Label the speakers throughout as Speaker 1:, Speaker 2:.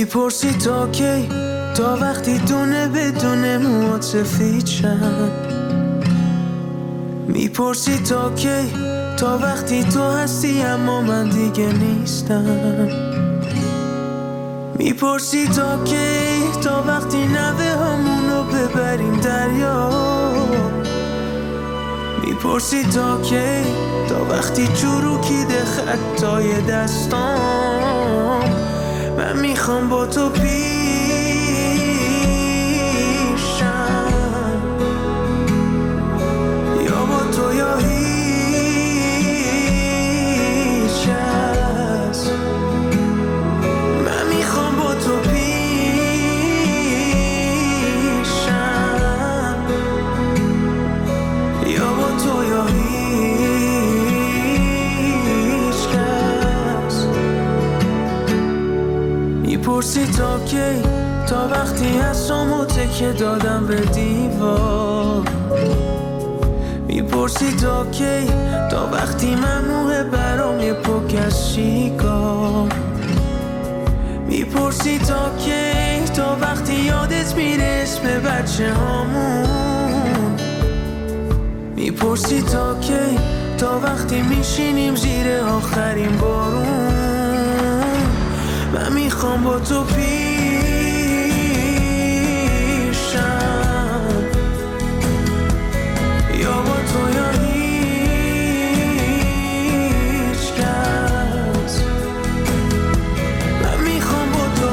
Speaker 1: میپرسی تا کی، تا وقتی دونه بدون موهات سفید شن. میپرسی تا کی، تا وقتی تو هستی اما من دیگه نیستم. میپرسی تا کی، تا وقتی نوه همونو ببریم دریا. میپرسی تا کی، تا وقتی چروکیده خطای دستام. من میخوام با تو پیشم، یا با تو یا هیچ کس. من میخوام با تو پیشم، یا با تو یا هیچ کس. میپرسی تا کی، تا وقتی حسامو تکه دادم به دیوار. میپرسی تا کی، تا وقتی ممنوعه برام یه پک از سیگار. میپرسی تا کی، تا وقتی یادت میره اسم بچه هامون. میپرسی تا کی، تا وقتی میشینیم زیر آخرین بارون. من میخوام با تو پیشم، یا با تو یا هیچ کس. من میخوام با تو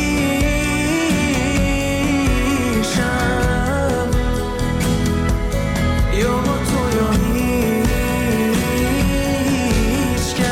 Speaker 1: پیشم، یا با تو یا هیچ کس.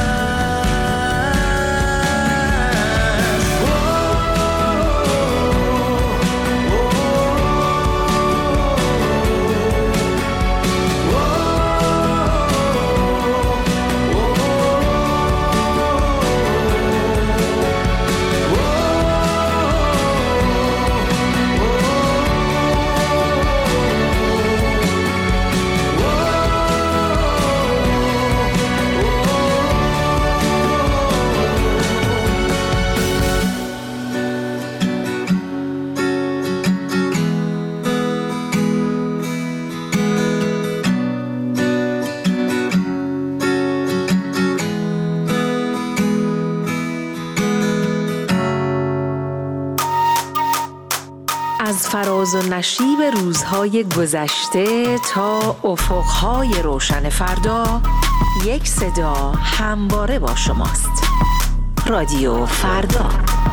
Speaker 2: از فراز و نشیب روزهای گذشته تا افقهای روشن فردا، یک صدا همواره با شماست. رادیو فردا.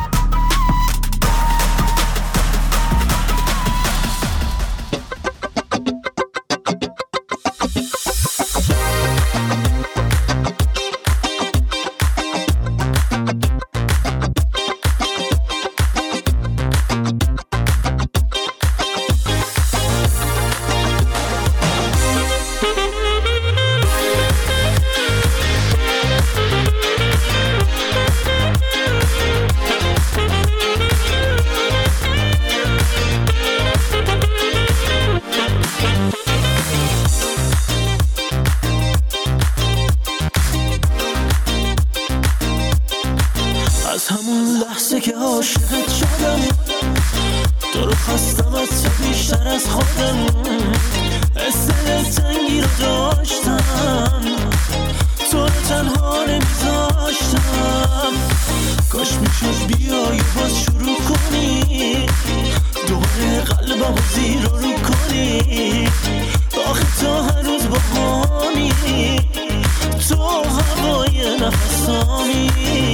Speaker 1: از همون لحظه که عاشقت شدم، تو رو خواستم از تو بیشتر از خودم. حس دلتنگی رو داشتم، تو رو تنها نمیذاشتم. کاش میشد بیایی باز شروع کنی، دوباره قلبم رو زیر رو کنی. آخه تو هنوز با همی، تو هوای نفسامی.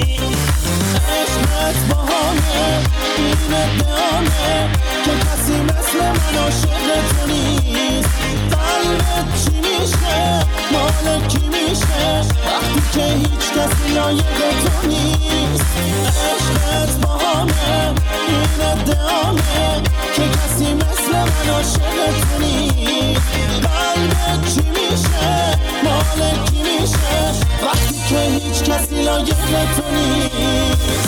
Speaker 1: عشقت با همه این ادامه که کسی مثل من عاشق تو نیست. قلبت چی میشه، مال کی میشه وقتی که هیچ کسی لایق تو نیست. عشقت با همه این ادامه که کسی مثل من عاشق تو نیست. قلبت چی میشه، مال کی میشه وقتی که هیچ کسی لایق تو نیست.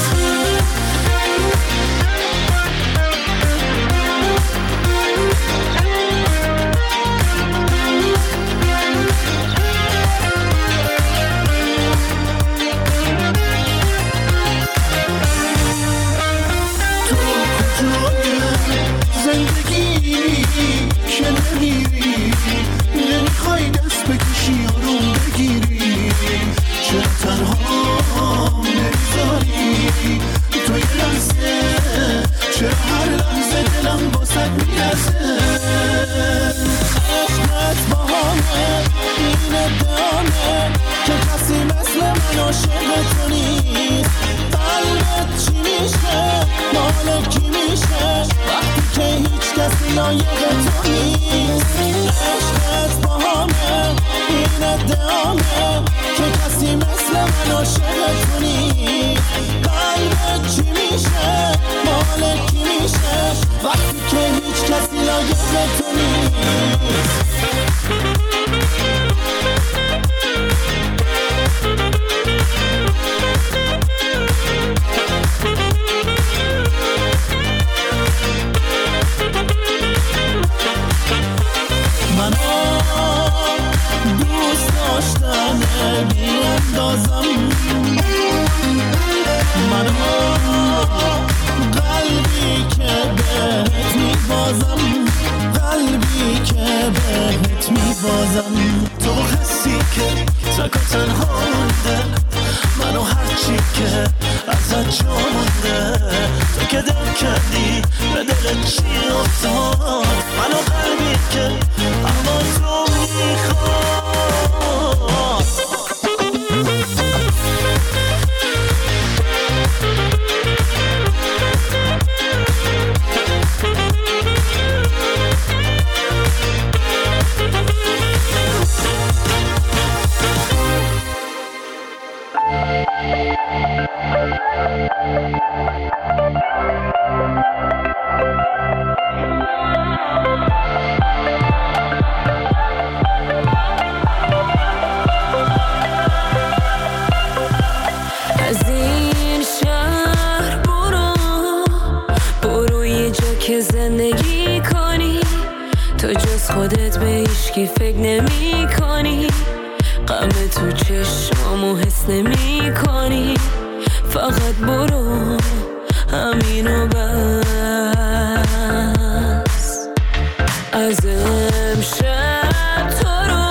Speaker 1: من عاشق تو نیست. قلبت چی میشه مال کی میشه وقتی که هیچ کسی لایق تو نیست. دوست داشتن بی اندازم منو قلبی که بهت میبازم قلبی که بهت میبازم تو حسی که تک و تنها مونده منو هرچی که ازت جا مونده تو که دل کردی به دل چی افتاد منو قلبی که اما تو میخواد.
Speaker 3: از این شهر برو یه جا که زندگی کنی تو جز خودت به هیچکی فکر نمی کنی غم تو چشمامو حس نمی کنی فقط برو همینو بس. از امشب تو رو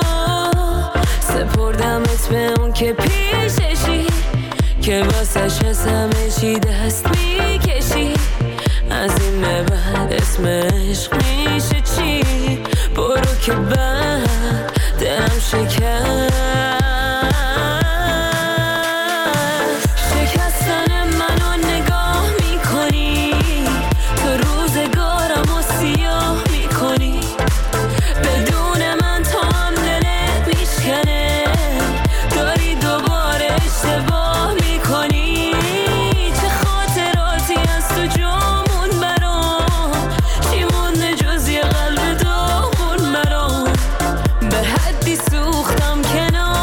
Speaker 3: سپردمت به اون که پیششی که واسش از همه چی دست میکشی از این به بعد اسم عشق میشه چی برو که بعد دلم شکستن منو نگاه میکنی تو روزگارم و سیاه میکنی بدون من تو هم دلت میشکنه داری دوباره اشتباه میکنی چه خاطراتی از تو جامون برام چی مونده جز یه قلب داغون برام به حدی سوختم کنار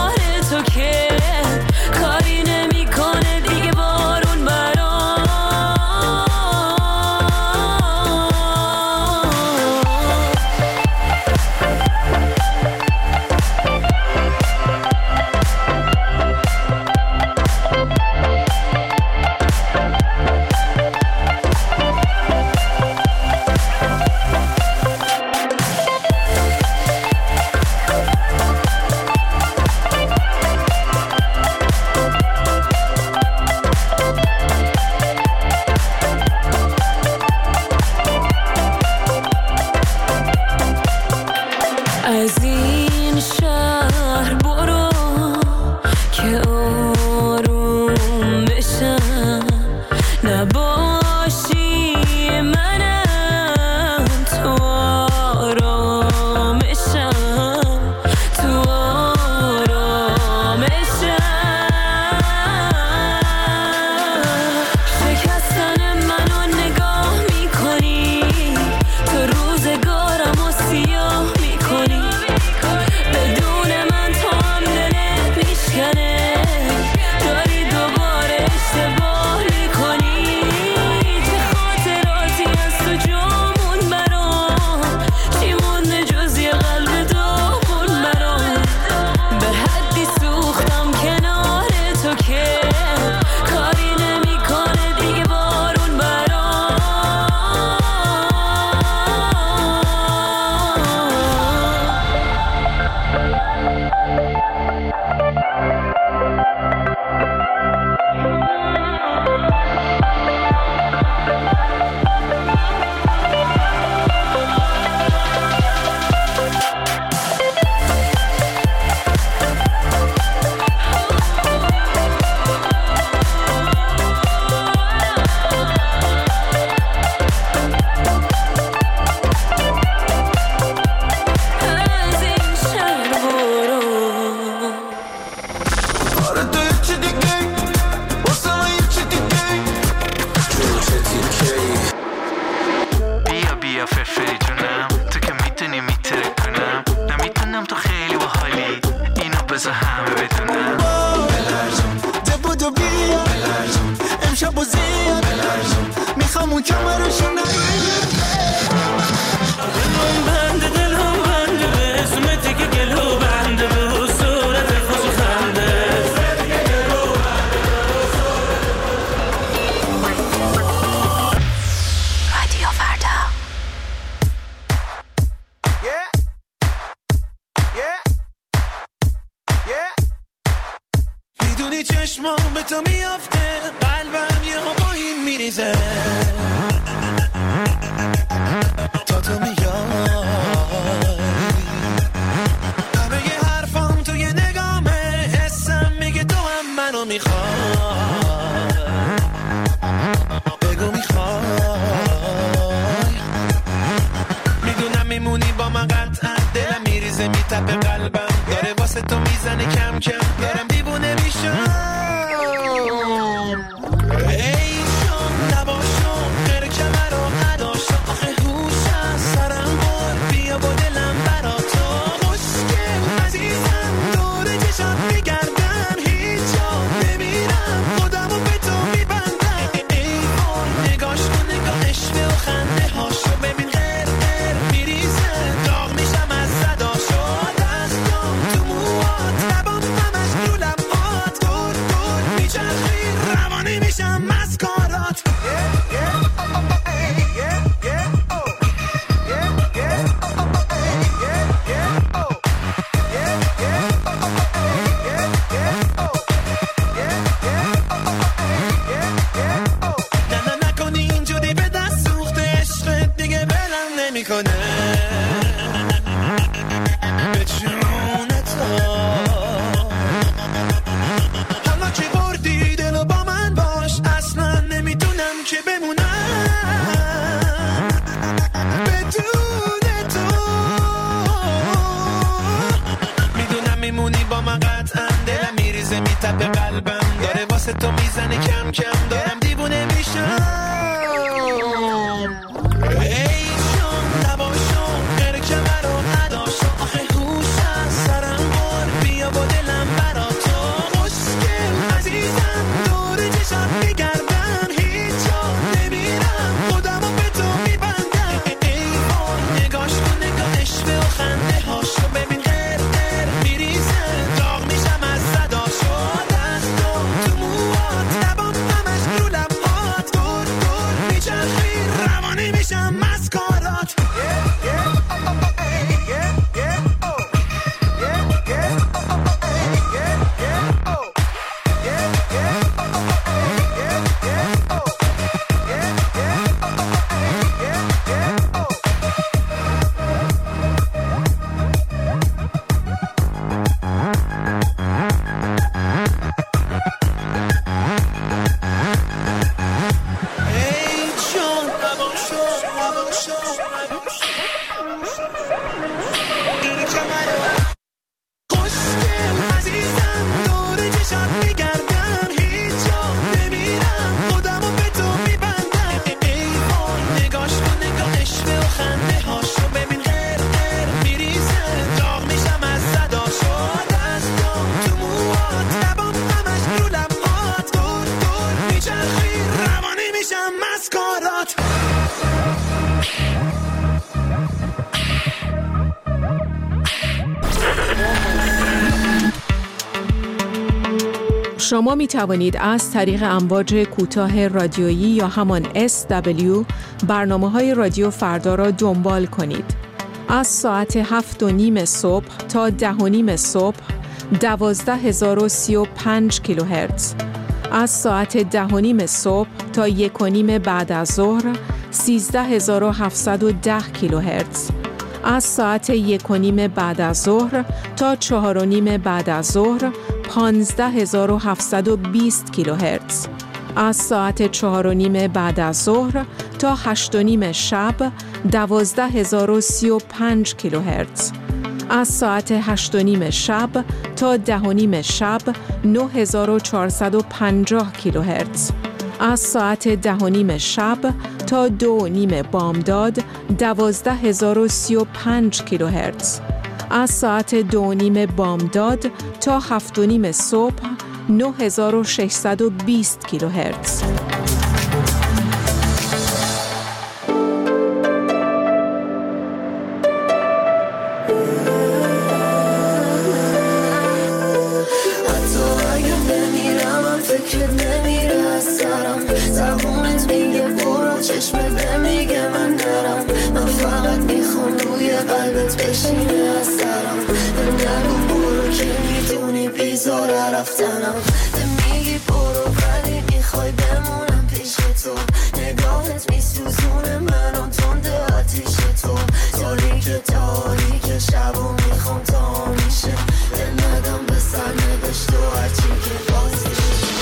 Speaker 1: شب و زیاد میخوام اون کمرشو نگیره دلم بنده به اسمتی که گلو بنده به صورت خوش خنده
Speaker 2: رادیو فردا.
Speaker 1: میدونی چشمام به تو میافته قلبم یه ها با این میریزه تا تو میای همه یه حرفام توی نگامه حسم میگه تو هم منو میخوای بگو میخوای میدونم میمونی با من قطعا دلم میریزه میتپه قلبم داره واسه تو میزنه کم کم دارم دیوونه میشم ای جان نباشو غیر کمر و عداشو آخه هوش از سرم بر بیا با دلم برا تو خوشگل عزیزم دور چشات میگردم هیچ جا نمیرم خودمو به تو میبندم ای وای نگاش کن نگاهش و خنده هاشو ببین غیر غیر میریزه داغ میشم از صداشو دستام تو موات لبام همش رو لبات دور دور میچرخی روانی میشم مسکارات نه نکنی اینجوری به دست سوخته عشقت دیگه بلم نمیکنه به جون تو حالا که بردی دلو با من باش اصلا نمیتونم که بمونم بدون تو میدونم میمونی با من قطعا دلم میریزه میتپه قلبم داره واسه تو میزنه کم کم دارم دیوونه میشم ای جان نباشو غیر کمر و عداشو آخه هوش از سرم بر بیا با دلم برا تو خوشگل عزیزم دور چشات میگردم هیچ جا نمیرم خودمو به تو میبندم ای وای نگاش کن نگاهش و خنده هاشو ببین غیر غیر میریزه داغ میشم از صداشو دستام تو موات لبام همش رو لبات دور دور میچرخی روانی میشم مسکارات ای جان نباشو غیر کمر خوشگل عزیزم دور چشات میگردم هیچ جا نمیرم خودمو به تو میبندم ای وای نگاش کن نگاهش و خنده هاشو ببین غیر غیر میریزه داغ میشم از صداشو دستام تو موات لبام همش رو لبات دور دور میچرخی روانی میشم مسکارات
Speaker 4: شما می توانید از طریق امواج کوتاه رادیویی یا همان SW برنامه‌های رادیو فردا را دنبال کنید. از ساعت 7:30 صبح تا 10:30 صبح 12035 کیلوهرتز. از ساعت 10:30 صبح تا 1:30 بعد از ظهر 13710 کیلوهرتز. از ساعت 1:30 بعد از ظهر تا 4:30 بعد از ظهر 15720 کیلوهرتز. از ساعت 4:30 بعد از ظهر تا 8:30 شب 12035 کیلوهرتز. از ساعت 8:30 شب تا 10:30 شب 9450 کیلوهرتز. از ساعت 10:30 شب تا 2:30 بامداد 12035 کیلوهرتز. از ساعت 2:30 بامداد تا 7:30 صبح 9620 کیلوهرتز.
Speaker 3: چشمت میگه من نرم، من فقط میخوام روی قلبت بشینه از سرم. نگو برو که میدونی بیزاره رفتنم، میگی برو ولی میخوای بمونم پیش تو. نگاهت میسوزونه منو تنده آتیش تو. تاریک شب و میخوام تا میشه دل ندم به سرنوشت و هرچی که بازی.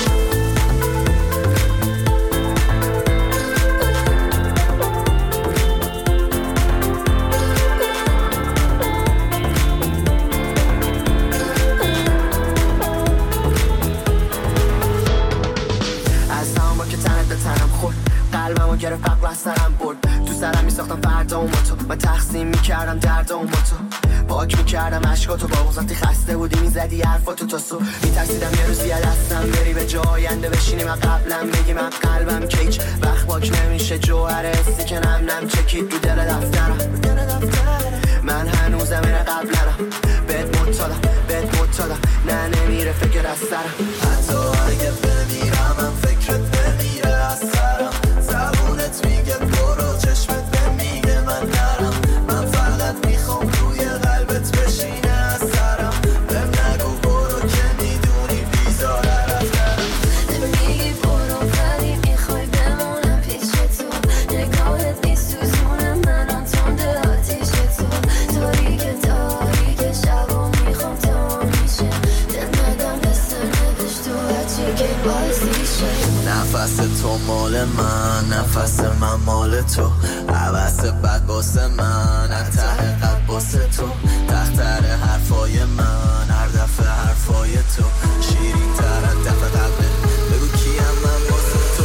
Speaker 5: قلبمو گرفت عقل از سرم برد، تو سرم میساختم فردا و ما تو، من تقسیم میکردم درد و ما تو، پاک میکردم عشقاتو با وقتی خسته بودی میزدی حرفاتو تا صبح. میترسیدم یه روزی دستم بری به جای آینده بشینی من قبلم بگی من قلبم که هیچ وقت پاک نمیشه جوهر حسی که نم چکید تو دل دفترم. من هنوزم این قبلم بهت مطالم نه نمیره فکر از سرم. حتی اگه بمیرم من فکرت نمیره از سرم. زبونت میگه برو چشمت میگه من نرم، من فقط میخوام روی قلبت بشینه از سرم. بهم نگو برو که میدونی بیزاره رفتنم.
Speaker 3: میگی برو ولی میخوای بمونم پیش تو. نگاهت میسوزونه منو تنده آتیش تو. تاریک شب و میخوام تا میشه دل ندم به سرنوشت و هرچی که بازی شه.
Speaker 5: نفس تو مال من، نفس من مال تو، عوض بد باسه من، انتحه قد باسه تو. تختر حرفای من، هر دفعه حرفای تو شیرین تر از دفعه قلبه. بگو کیم من باسه تو.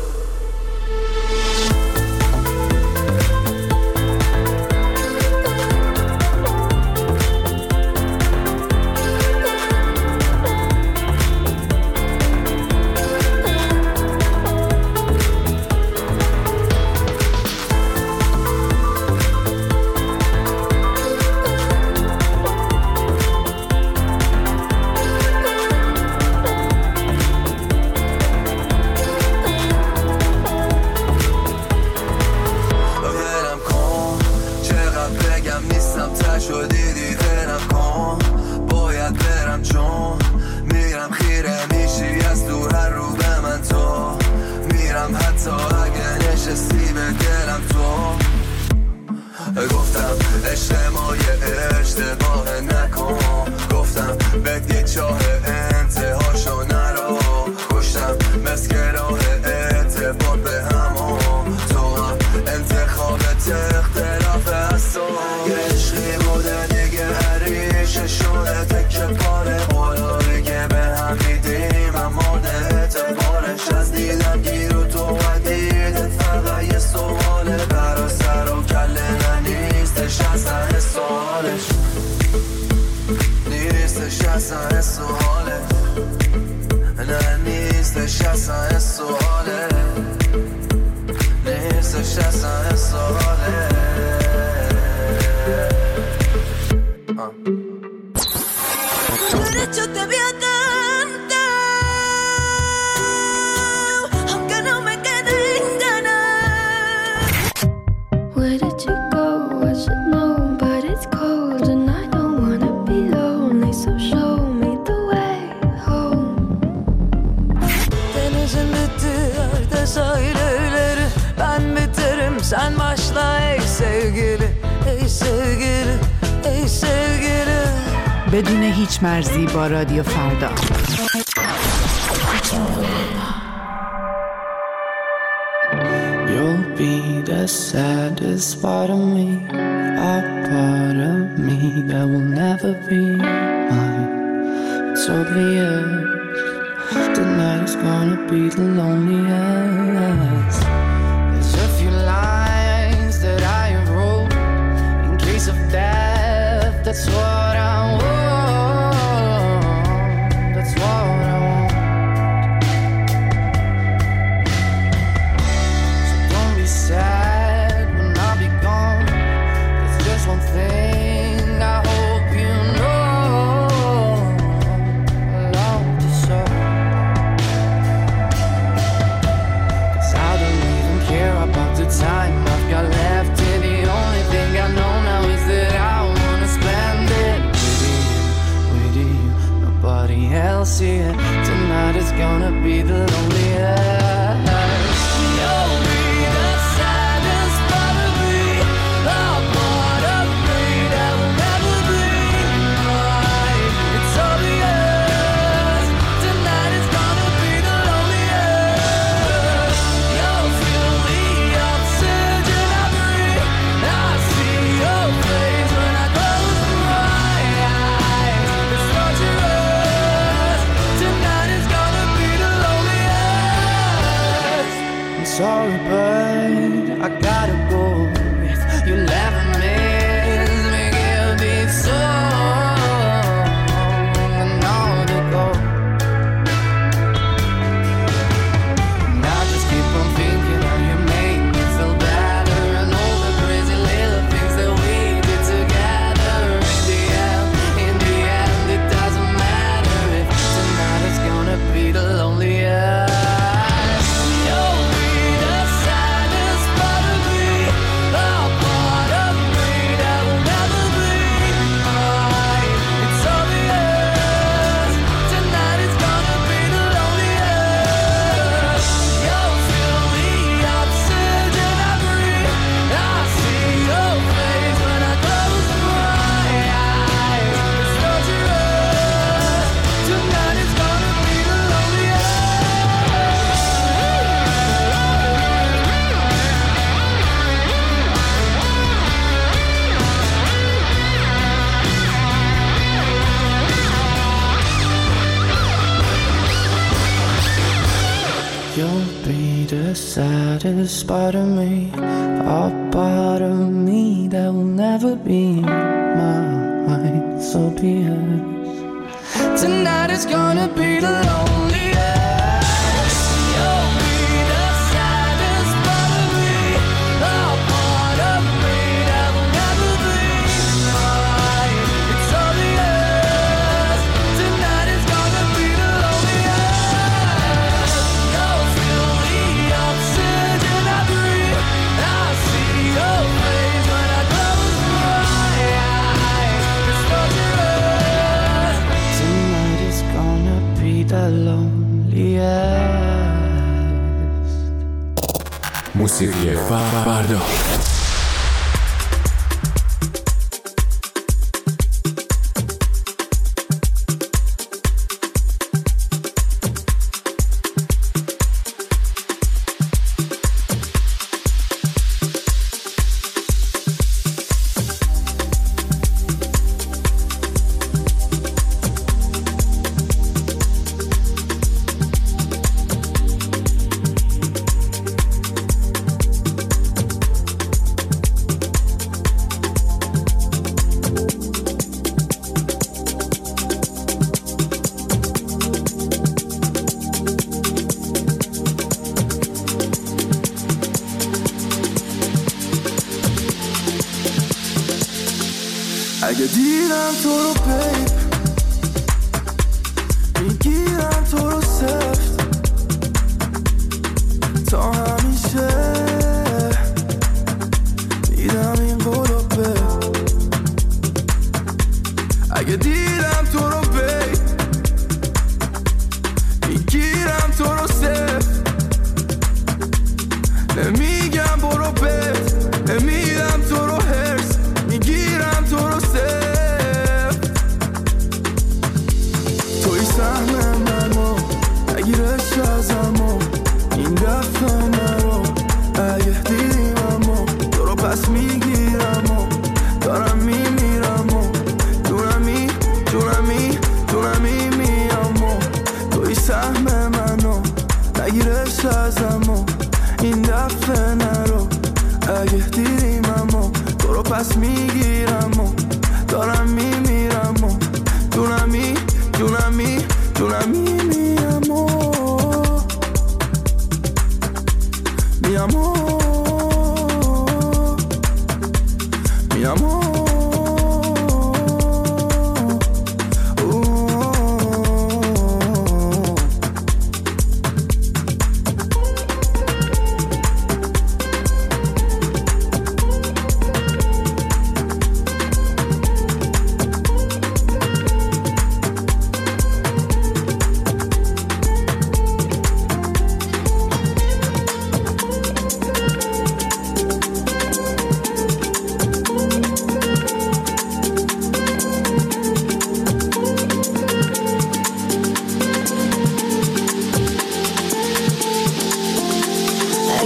Speaker 3: Sen başla ey sevgili, ey sevgili, ey sevgili.
Speaker 6: بدون هیچ مرزی با رادیو فردا.
Speaker 1: You'll be the saddest part of me, a part of me that will never be mine. It's obvious tonight is gonna be the loneliest. There's a few lines that I wrote in case of death. That's what I want. That's what I want. So don't be sad when I'll be gone. There's just one thing I hope you know. I love you so. 'Cause I don't even care about
Speaker 5: see it. Tonight is gonna be the loneliest. You'll be the saddest part of me, a part of me that will never be mine. It's obvious. Tonight is gonna be the loneliest. You'll feel the oxygen I breathe. I see your face when I close my eyes. It's torturous. Tonight is gonna be the loneliest. I'm sorry, but I gotta go. If you'll never miss me, give me song and all to go. And I just keep on thinking how you make me feel better, and all the crazy little things that we did together. In the end, it doesn't matter if tonight is gonna be the loneliest. You'll be the saddest part of me, a part of me that will never be mine. It's obvious. Tonight is gonna be the loneliest. You'll feel the oxygen I breathe. I see your face when I close my eyes. It's torturous. Tonight is gonna be the loneliest. You'll be the saddest part of me, a part of me that will never be mine. So be it. Tonight is gonna be the loneliest. You'll be the saddest part of me, a part of me that will never be mine. It's obvious. Tonight is gonna be the loneliest. You'll feel the oxygen I breathe. I see your face when I close my eyes. It's torturous. Tonight is gonna be the loneliest.
Speaker 7: موسیقی فردا.
Speaker 1: اگه دیدم تو رو بیب میگیرم تو رو سفت تا همیشه میدم این قولو بیب. اگه دیدم تو رو بیب میگیرم تو رو سفت نمیگم برو بیب نمیدم تو رو هرس میگیرم تو رو سفت. توی سهم منو نگیرش ازمو این دفعه نرو. اگه دیدیممو تو رو پس میگیرم و دارم میمیرم و دونمی میام و توی سهم منو نگیرش ازمو این دفعه نرو. اگه دیدیممو تو رو پس میگیرم و دارم میمیرم و دونمی میام و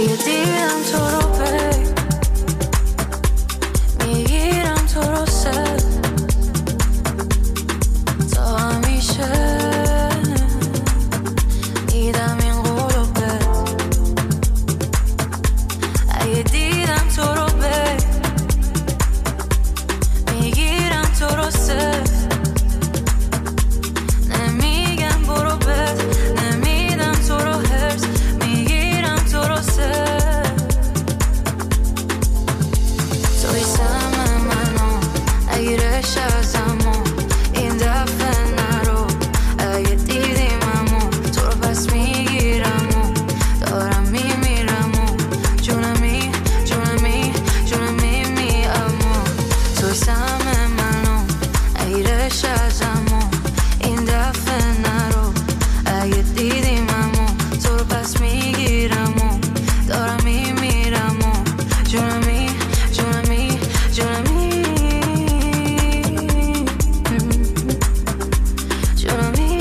Speaker 3: اگه دیدم تو رو پی میگیرم تو رو سر تا همیشه دیدم این قلوبت اگه دیدم تو رو پی میگیرم تو رو سر نمیگم برو بد نمیدم تو رو هرس میگیرم تو رو سر توی سم منو اگرش ازمو این دفعه نرو اگه دیدیممو تو رو پس میگیرم و دارم میمیرم و جونمی جونمی جونمی میامو توی سم منو اگرش ازمو این دفعه نرو اگه دیدیممو تو رو پس میگیرم و دارم میمیرم و جونمی جونمی جونمی جونمی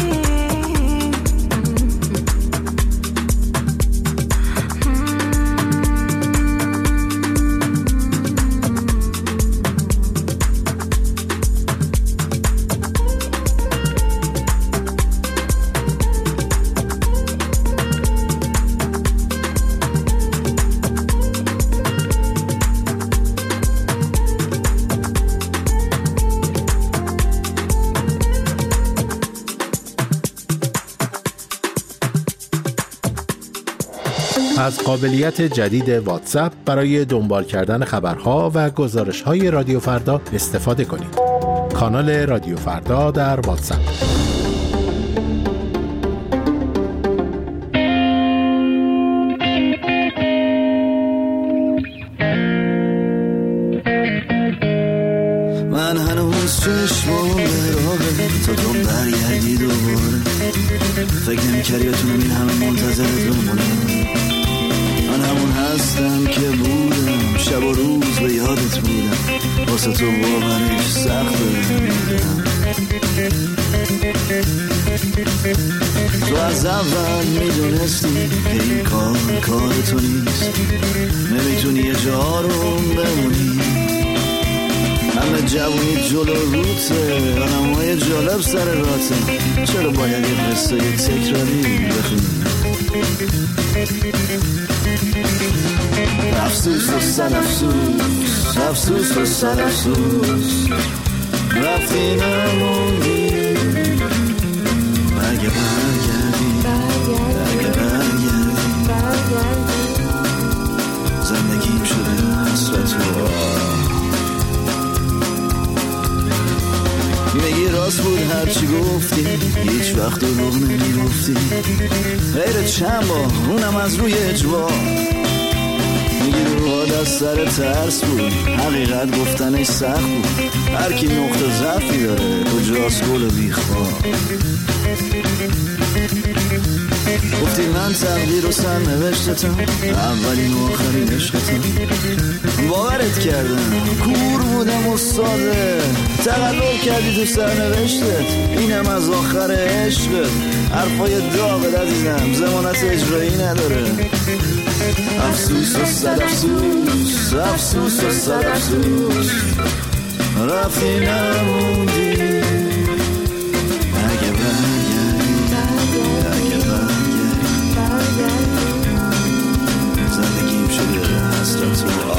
Speaker 8: از قابلیت جدید واتساپ برای دنبال کردن خبرها و گزارش‌های رادیو فردا استفاده کنید. کانال رادیو فردا در واتساپ.
Speaker 1: من هنوز چشمام به راهه تا تو برگردی دوباره فکر نمی‌کردی بتونم این همه منتظرت بمونم من همون هستم که بودم شب و روز به یادت بودم واسه تو باورش سخته میدونم تو از اول میدونستی که این کار تو نیست نمیتونی یه جا رو بمونی همه جوونی جلو روته آنمای جالب سر راته چرا باید یه قصه یه تکراری بخونی افسوس و سر افسوس افسوس و سر افسوس رفتی نموندی اگه برگردی زندگیم شده حسرت و میگی راست بود هرچی گفتی هیچ وقت دروغ نمیگفتی غیر چند بار اونم از روی اجبار میگی روها دست سر ترس بود حقیقت گفتنش سخت بود هر کی نقطه ضعفی داره کجاست گل بیخواه گفتی من تقدیر و سرنوشتتم اولین و آخرین عشقتم باورت کردم کور بودم و ساده تقلب کردی تو سرنوشتت اینم از آخر عشقت حرفای داغت عزیزم ضمانت اجرایی نداره افسوس و صد افسوس افسوس و صد افسوس رفتی نموندی اگه زندگیم شده حسرت و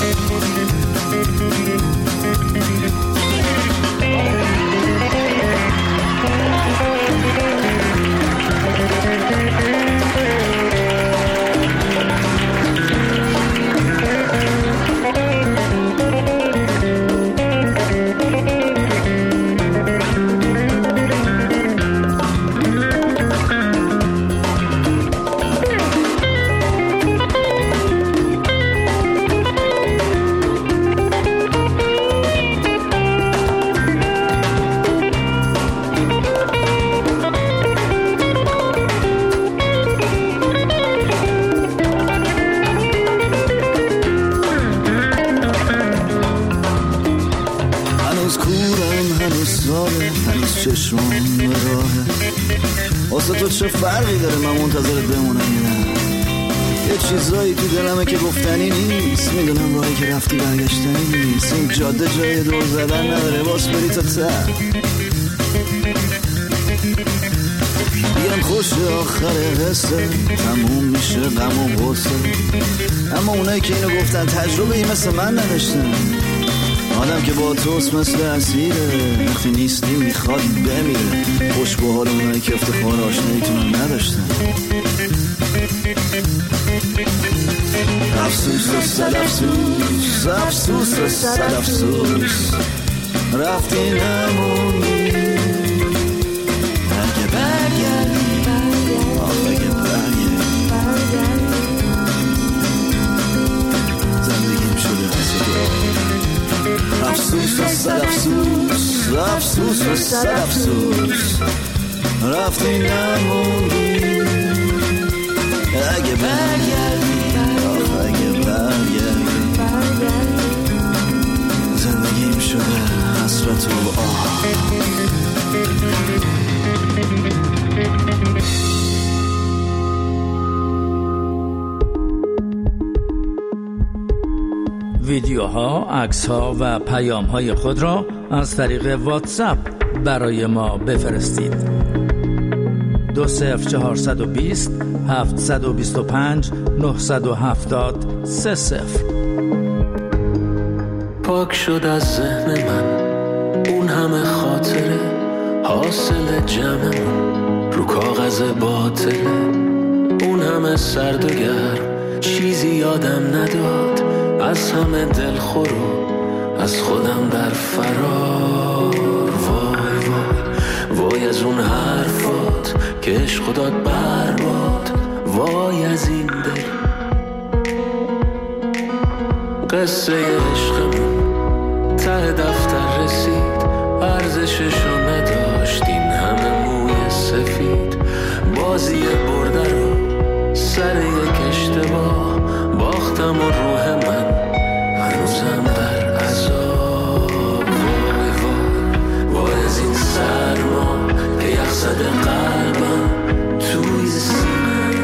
Speaker 1: چشمام به راهه واسه تو چه فرقی داره من منتظرت بمونم یا
Speaker 9: یه چیزایی تو دلمه که گفتنی نیست، میدونم راهی که رفتی برگشتنی نیست. این جاده جای دور زدن نداره، باز بری تا ته. میگم خوش آخر قصه تموم میشه غم و غصه، اما اونایی که اینو گفتن تجربه ای مثل من نداشتن. آدم که با توست مثل اسیره، وقتی نیستی میخواد بمیره. خوش به حال اونایی که افتخار آشناییتون نداشتن. افسوس و صد افسوس، افسوس و صد افسوس، رفتی نمونی. اگه برگردی، اگه برگردی، زندگیم شده حس تو. افسوس و صد افسوس، افسوس و صد افسوس، رفتی نمونی. اگه برگردی، اگه برگردی، زندگیم شده حسرت و آه.
Speaker 10: ویدیوها، عکس‌ها و پیام‌های خود را از طریق واتساپ برای ما بفرستید. 20420 725 970 30.
Speaker 11: پاک شد از ذهن من اون همه خاطره، حاصل جمعمون رو کاغذ باطله. اون همه سرد و گرم چیزی یادم نداد، از همه دلخور و از خودم در فرار. وای وای وای از اون حرفات که عشق داد برباد. وای از این دل قصه عشقمون ته دفتر رسید، ارزششو نداشت این همه موی سفید. بازی برده رو سر یک اشتباه باختم و روح من هنوزم در عذاب. وای وای وای از این سرما که یخ زده قلبم توی سینه.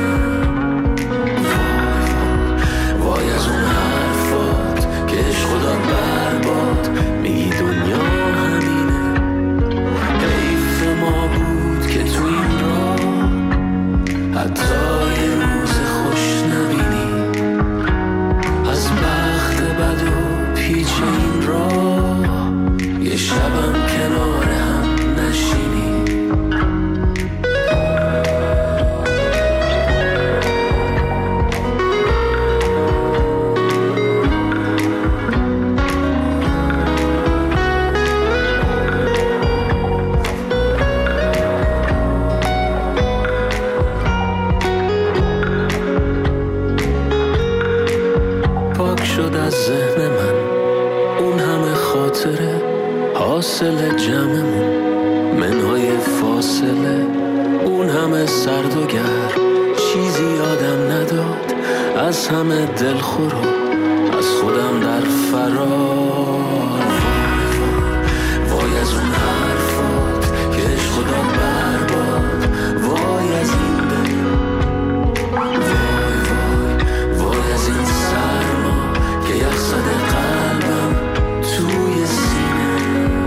Speaker 11: وای وای وای از اون حرفات که عشق داد برباد. میگی دنیا همینه، حیف ما بود که تو این راه حتی یه روز خوش نبینی. از بخت بد و پیچ این راه یه شبم کنار هم نشینی. پاک شد از ذهن من اون همه خاطره، حاصل جمعمون منهای فاصله. اون همه سرد و گرم چیزی یادم نداد، از همه دلخور و از خودم در فرار. وای وای از اون حرفات که عشق داد برباد. وای از این دل، وای وای وای از این سرما که یخ زده قلبم توی سینه.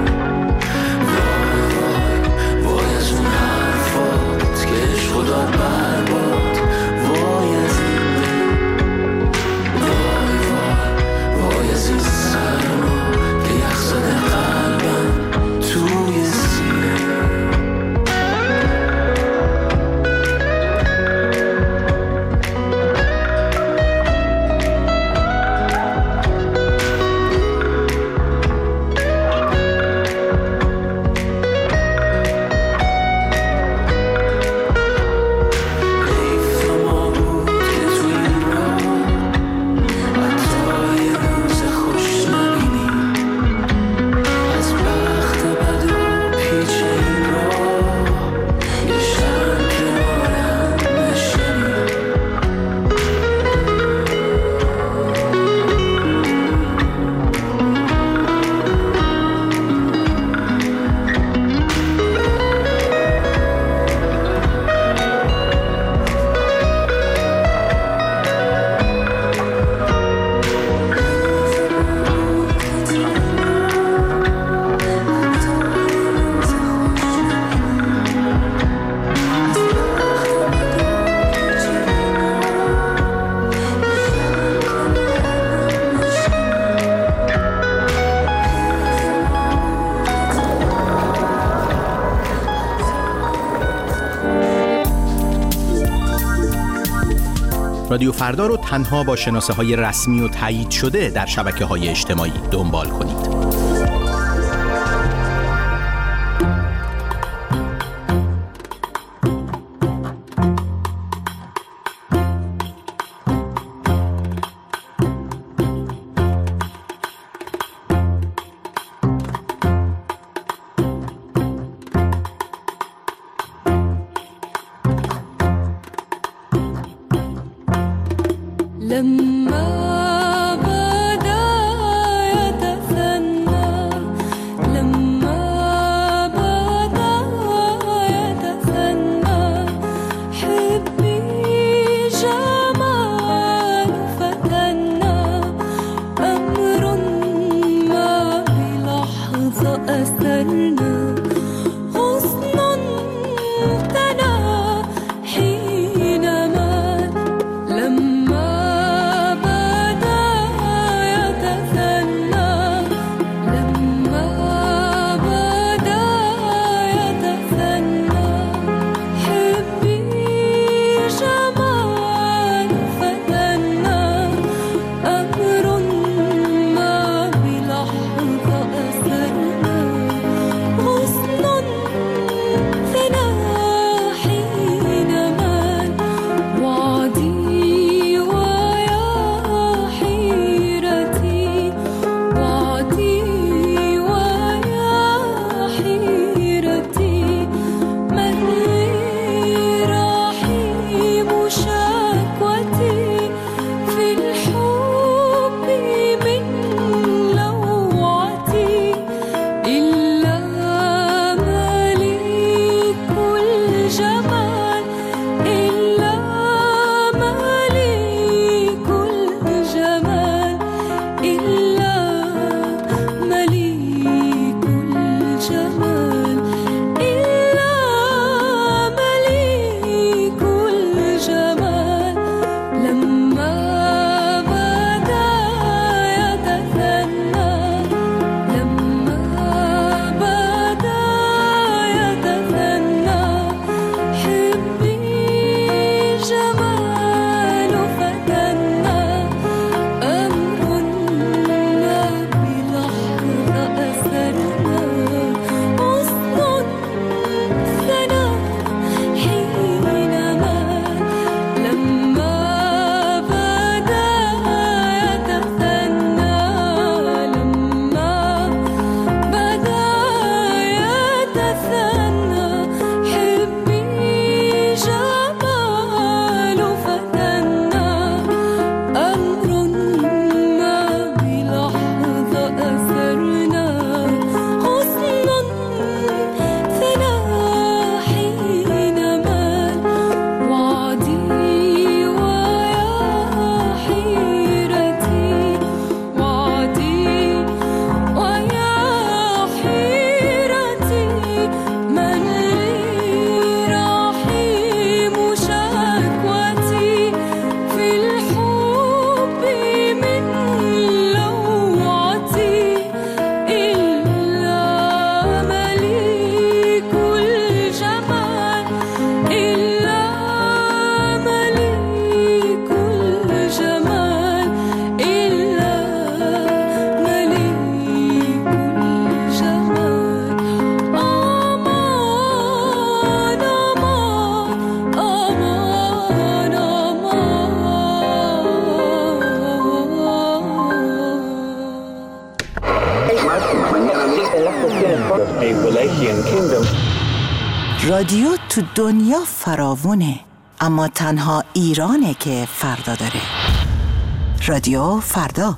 Speaker 11: وای وای وای از اون حرفات که عشق داد برباد. وای از این دل، وای وای وای از این سرما که یخ زده قلبم توی سینه.
Speaker 12: رادیو فردا رو تنها با شناسه‌های رسمی و تایید شده در شبکه‌های اجتماعی دنبال کنید.
Speaker 6: رادیو تو دنیا فراوونه، اما تنها ایرانه که فردا داره. رادیو فردا.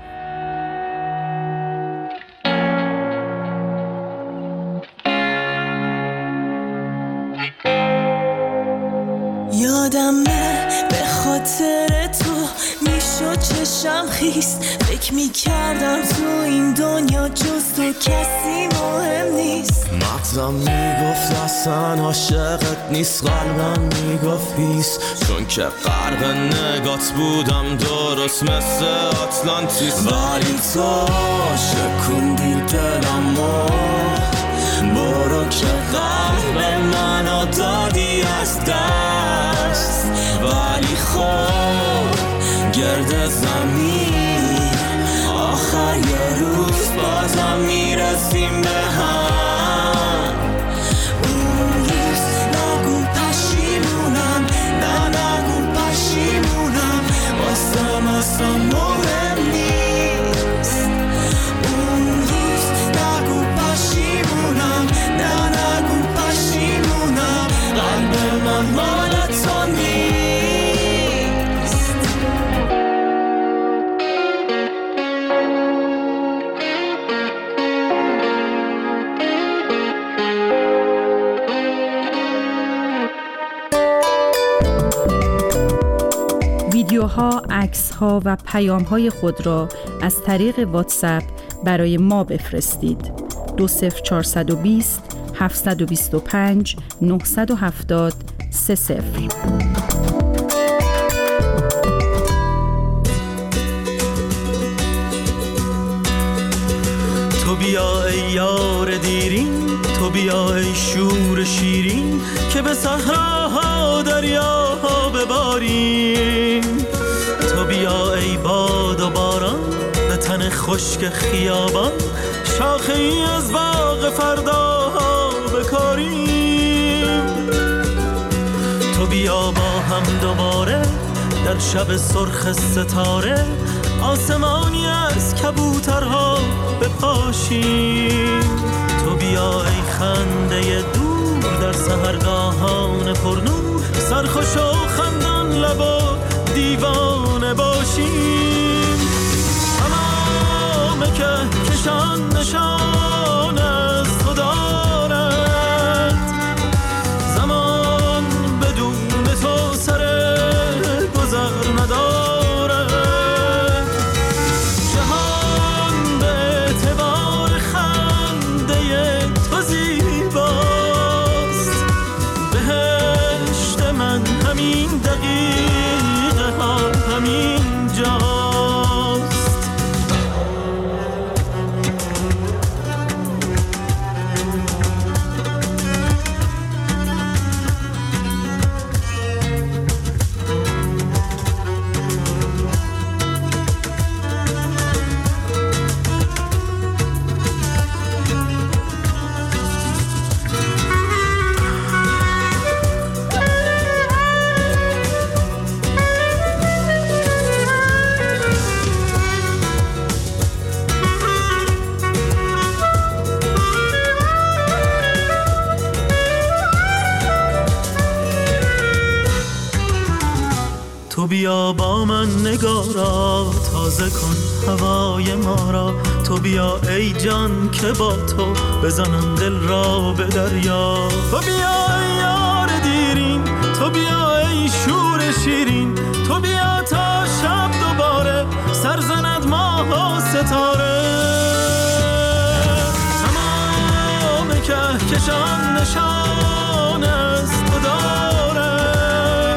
Speaker 1: یادمه به خاطر تو میشد چشم خیس، فکر میکردم تو این دنیا جز تو کسی مهم نیست. مغزم میگفت اصلا عاشقت نیست، قلبم میگفت پیس، چون که غرق نگات بودم درست مثل آتلانتیس. ولی تو شکوندی دلمو، برو که قلب منو دادی از دست. ولی خب گرد زمین. آخر یه روز بازم میرسیم به هم. اون روز نگو پشیمونم، نه نگو پشیمونم، واسم اصلا مهم نیست. اون روز نگو پشیمونم، نه نگو پشیمونم، قلب من مال تو نیست.
Speaker 13: ویدیوها، عکس‌ها و پیام‌های خود را از طریق واتساپ برای ما بفرستید. 20420 725 970 30.
Speaker 1: تو بیا ای یار دیرین، تو بیا ای شور شیرین، که به صحراها دریاها بباریم. تو بیا ای باد و باران، به تن خشک خیابان، شاخه ای از باغ فرداها بکاریم. تو بیا با هم دوباره در شب سرخ ستاره، آسمانی از کبوترها بپاشیم. تو بیا ای خنده دور در سحرگاهان پرنور، سرخوش و خندان لب و دیوانه باشیم. تمام که کشان نشان از تو دارد، زمان بدون تو سر گذر ندارد. جهان به اعتبار خنده تو زیباست، بهشت من همین دقیقه ها همین جاست. تو بیا با من نگارا، تازه کن هوای ما را. تو بیا ای جان که با تو بزنم دل را به دریا. تو بیا ای یار دیرین، تو بیا ای شور شیرین، تو بیا تا شب دوباره سر زند ماه و ستاره. تمام کهکشان نشان از تو دارد،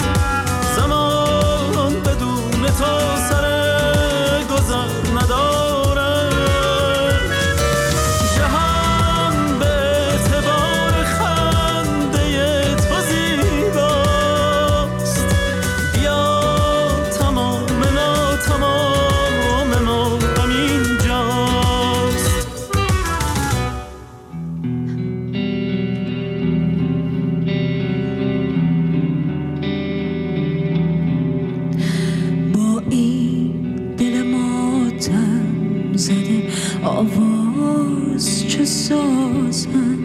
Speaker 1: زمان بدون تو سر گذر ندارد. جهان به اعتبار خنده تو زیباست، بیا تمام ناتمام ما همین جاست.
Speaker 14: با این دل ماتم زده آواز چه سازم،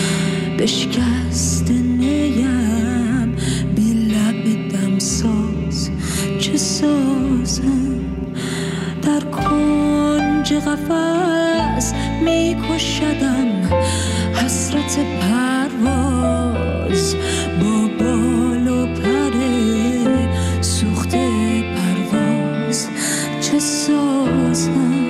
Speaker 14: بشکست نیم بی لب دمساز چه سازم. در کنج قفس می کشدم حسرت پرواز، با بال و پر سوخته پرواز چه سازم.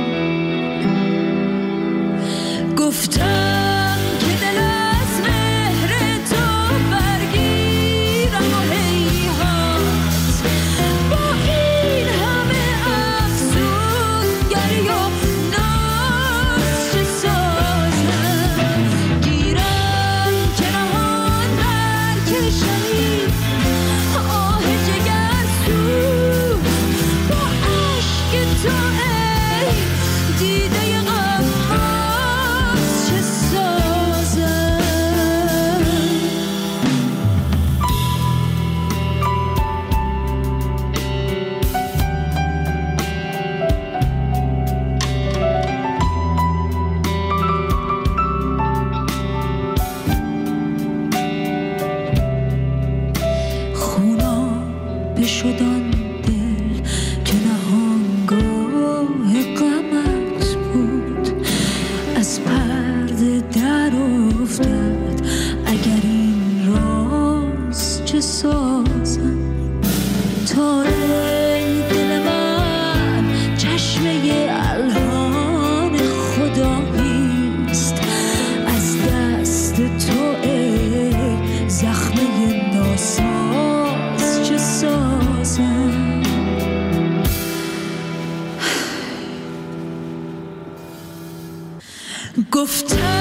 Speaker 14: گفتم که دل از مهر تو برگیرم و هیهات، با این همه افسونگری و ناز چه سازم. گیرم که نهان ستاره دل من چشمه الهان خداییست، از دست تو ای زخمه ناساز چه سازم. گفتم